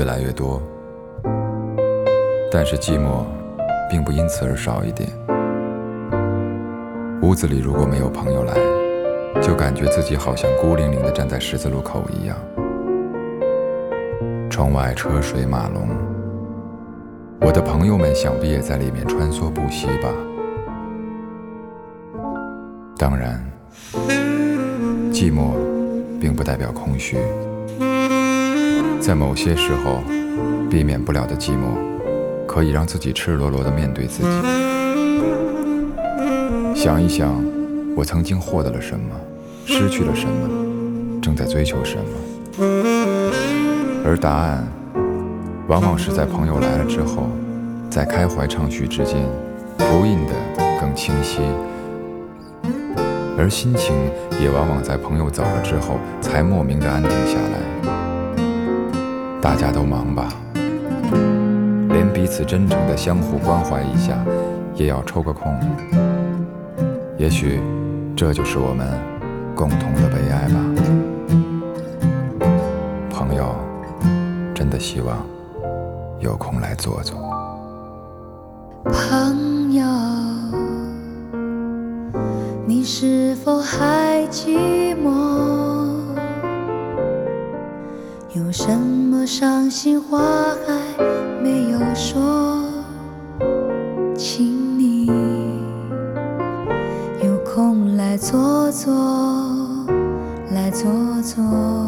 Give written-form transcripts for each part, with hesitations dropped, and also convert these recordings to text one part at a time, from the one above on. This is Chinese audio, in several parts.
越来越多，但是寂寞并不因此而少一点。屋子里如果没有朋友来，就感觉自己好像孤零零地站在十字路口一样。窗外车水马龙，我的朋友们想必也在里面穿梭不息吧。当然，寂寞并不代表空虚，在某些时候，避免不了的寂寞，可以让自己赤裸裸地面对自己。想一想，我曾经获得了什么，失去了什么，正在追求什么，而答案往往是在朋友来了之后，在开怀畅叙之间，浮印得更清晰，而心情也往往在朋友走了之后，才莫名的安定下来。大家都忙吧，连彼此真诚的相互关怀一下，也要抽个空。也许这就是我们共同的悲哀吧。朋友，真的希望有空来坐坐。 朋友，你是否还寂寞？有什么伤心话还没有说？请你有空来坐坐，来坐坐。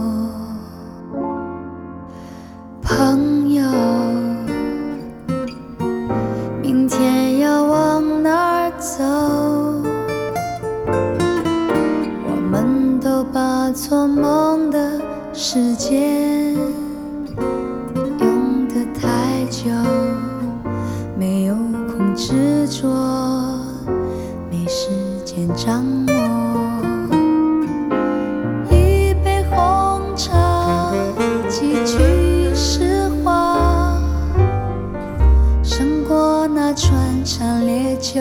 朋友，明天要往哪儿走？我们都把做梦的时间用得太久，没有空执着，没时间掌握。一杯红茶，几句实话，胜过那穿肠烈酒。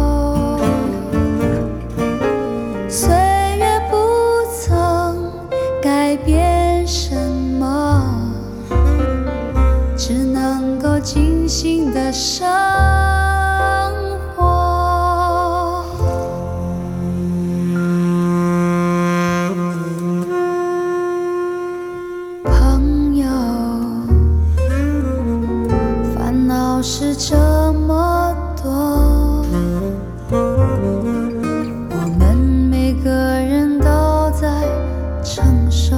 岁月不曾改变什么，只能够尽情的生活。朋友，烦恼是这么多，我们每个人都在承受，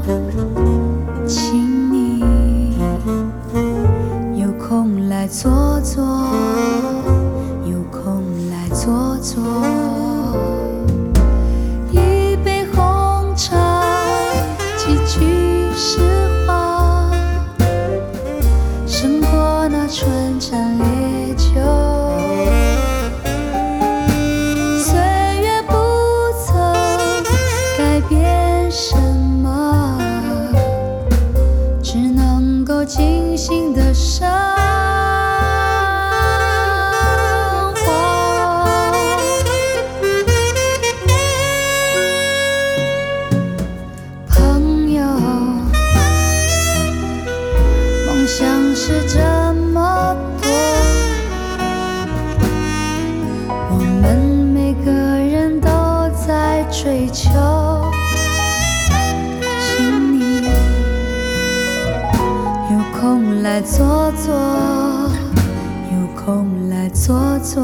请你有空来坐坐，有空来坐坐。一杯红茶，几句实话，胜过那穿肠烈酒。岁月不曾改变什么，只能够尽情的生活。朋友，梦想是这么多，我们每个人都在追求，请你有空来坐坐，有空来坐坐。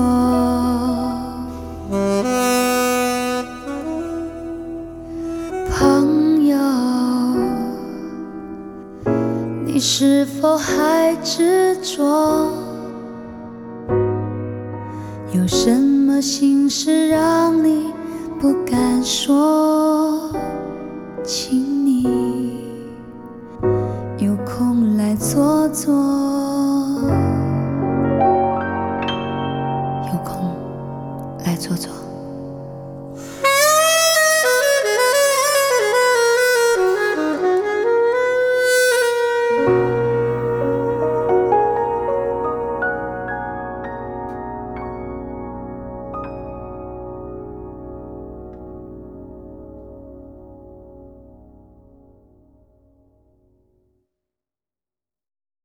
朋友，你是否还执着？有什么心事让你不敢说？请你有空来坐坐，有空来坐坐。